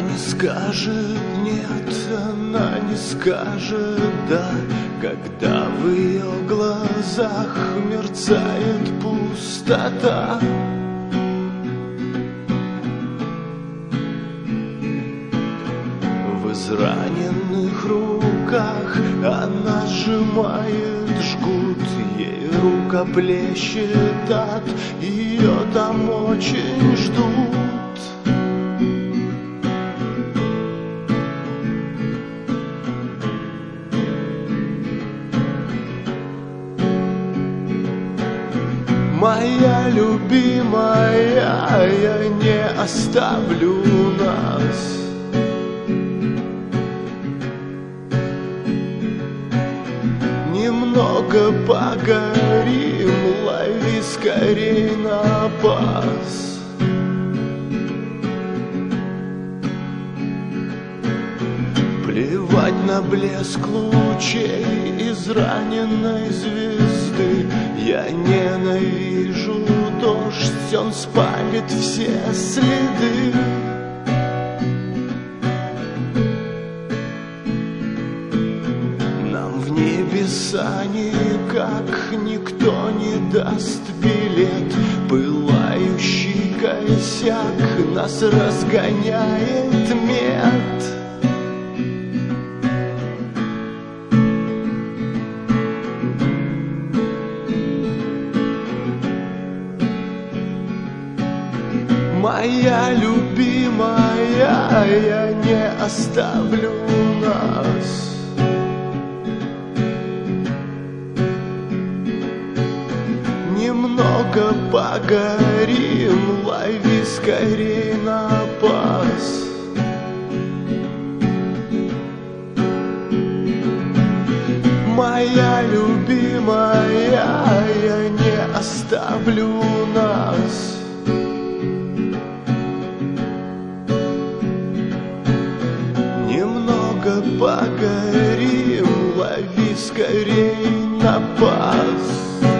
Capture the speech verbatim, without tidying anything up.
не скажет нет, она не скажет да, когда в ее глазах мерцает пустота. В израненных руках она сжимает жгут, ей рука плещет от, ее там очень ждут. Моя любимая, я не оставлю нас. Немного погорим, лови скорей на пас. Плевать на блеск лучей израненной звезды, я ненавижу дождь, он спалит все следы. Нам в небеса никак никто не даст билет, пылающий косяк нас разгоняет мед. Моя любимая, я не оставлю нас. Немного погорим, лови скорей на пас. Моя любимая, я не оставлю нас. Немного погорим, лови скорей на пас.